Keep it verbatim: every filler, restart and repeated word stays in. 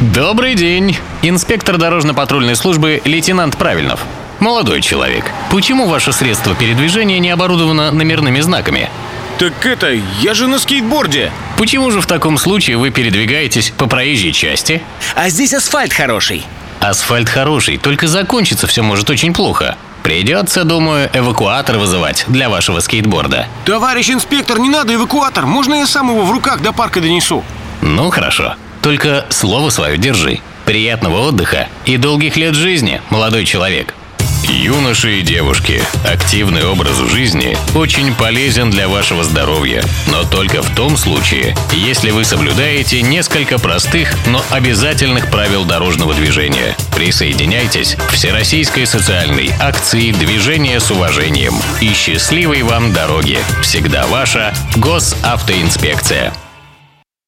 Добрый день. Инспектор дорожно-патрульной службы лейтенант Правильнов. Молодой человек, почему ваше средство передвижения не оборудовано номерными знаками? Так это, я же на скейтборде. Почему же в таком случае вы передвигаетесь по проезжей части? А здесь асфальт хороший. Асфальт хороший, только закончиться все может очень плохо. Придется, думаю, эвакуатор вызывать для вашего скейтборда. Товарищ инспектор, не надо эвакуатор. Можно я сам его в руках до парка донесу? Ну, хорошо. Только слово свое держи. Приятного отдыха и долгих лет жизни, молодой человек. Юноши и девушки, активный образ жизни очень полезен для вашего здоровья, но только в том случае, если вы соблюдаете несколько простых, но обязательных правил дорожного движения. Присоединяйтесь к всероссийской социальной акции «Движение с уважением» и счастливой вам дороги. Всегда ваша Госавтоинспекция.